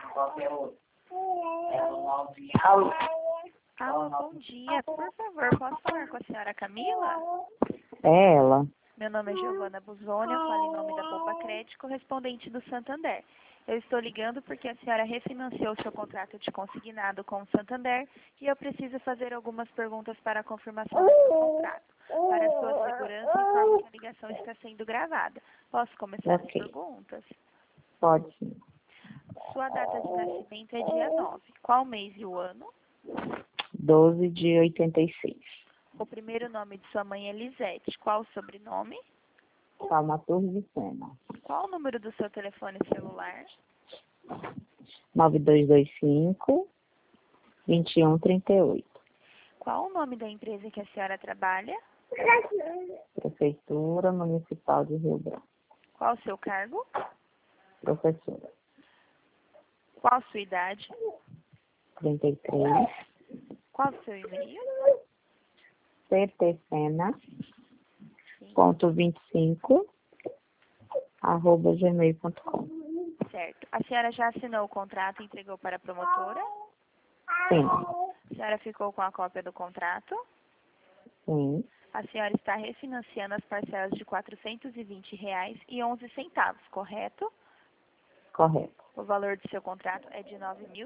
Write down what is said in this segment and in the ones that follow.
Alô? Alô, bom dia. Por favor, posso falar com a senhora Camila? É ela. Meu nome é Giovana Busoni, eu falo em nome da Poupa Crédito, correspondente do Santander. Eu estou ligando porque a senhora refinanciou seu contrato de consignado com o Santander e eu preciso fazer algumas perguntas para a confirmação do seu contrato. Para sua segurança, informo que a ligação está sendo gravada. Posso começar as perguntas? Pode sim. Sua data de nascimento é dia 9. Qual mês e o ano? 12 de 86. O primeiro nome de sua mãe é Lisete. Qual o sobrenome? Salmatur Vicena. Qual o número do seu telefone celular? 9225 2138. Qual o nome da empresa que a senhora trabalha? Prefeitura Municipal de Rio Branco. Qual o seu cargo? Professora. Qual a sua idade? 33. Qual o seu e-mail? ctcena.25@gmail.com. Certo. A senhora já assinou o contrato e entregou para a promotora? Sim. A senhora ficou com a cópia do contrato? Sim. A senhora está refinanciando as parcelas de R$ 420,11, correto? Correto. O valor do seu contrato é de R$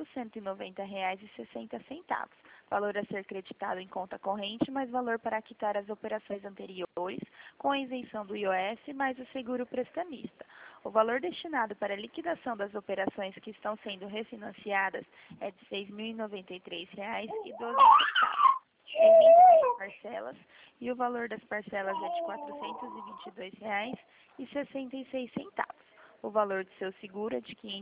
9.190,60. Valor a ser creditado em conta corrente, mais valor para quitar as operações anteriores, com a isenção do IOF, mais o seguro prestamista. O valor destinado para a liquidação das operações que estão sendo refinanciadas é de R$ 6.093,12. Em 26 parcelas, e o valor das parcelas é de R$ 422,66. O valor do seu seguro é de R$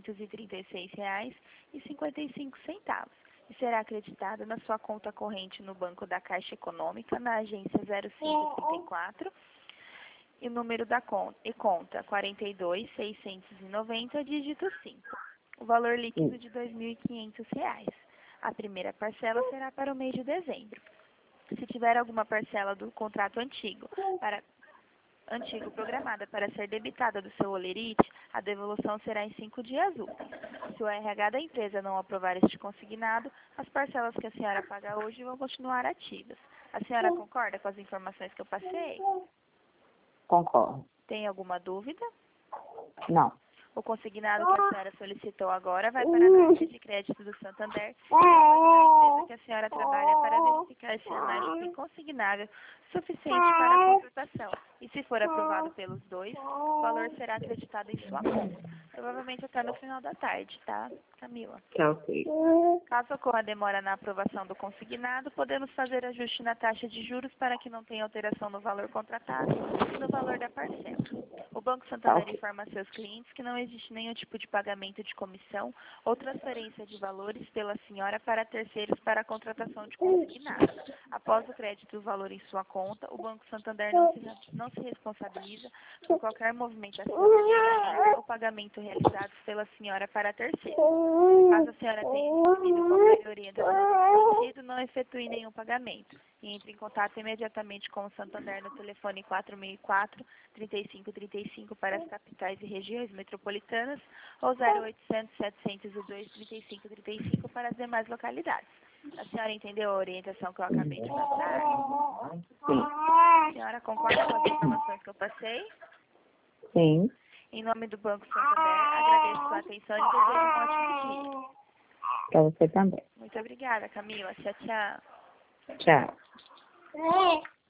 536,55 e será acreditado na sua conta corrente no Banco da Caixa Econômica, na agência 0534, e o número da conta 42.690, dígito 5. O valor líquido de R$ 2.500. A primeira parcela será para o mês de dezembro. Se tiver alguma parcela do contrato antigo programada para ser debitada do seu holerite, a devolução será em 5 dias úteis. Se o RH da empresa não aprovar este consignado, as parcelas que a senhora paga hoje vão continuar ativas. A senhora concorda com as informações que eu passei? Concordo. Tem alguma dúvida? Não. O consignado que a senhora solicitou agora vai para a caixa de crédito do Santander e depois para a empresa que a senhora trabalha para verificar se a margem tem consignável suficiente para a contratação. E se for aprovado pelos dois, o valor será acreditado em sua conta. Provavelmente até no final da tarde, tá, Camila? Tá ok. Caso ocorra demora na aprovação do consignado, podemos fazer ajuste na taxa de juros para que não tenha alteração no valor contratado e no valor da parcela. O Banco Santander informa a seus clientes que não existe nenhum tipo de pagamento de comissão ou transferência de valores pela senhora para terceiros para a contratação de consignado. Após o crédito do valor em sua conta, o Banco Santander não se responsabiliza por qualquer movimentação ou pagamento realizados pela senhora para terceiros. Caso a senhora tenha recebido qualquer orientação nesse sentido, não efetue nenhum pagamento e entre em contato imediatamente com o Santander no telefone 4004-3535 para as capitais e regiões metropolitanas ou 0800-702-3535 para as demais localidades. A senhora entendeu a orientação que eu acabei de passar? Sim. A senhora concorda com as informações que eu passei? Sim. Em nome do Banco Santander, agradeço sua atenção e desejo um ótimo dia. Para você também. Muito obrigada, Camila. Tchau, tchau. Tchau.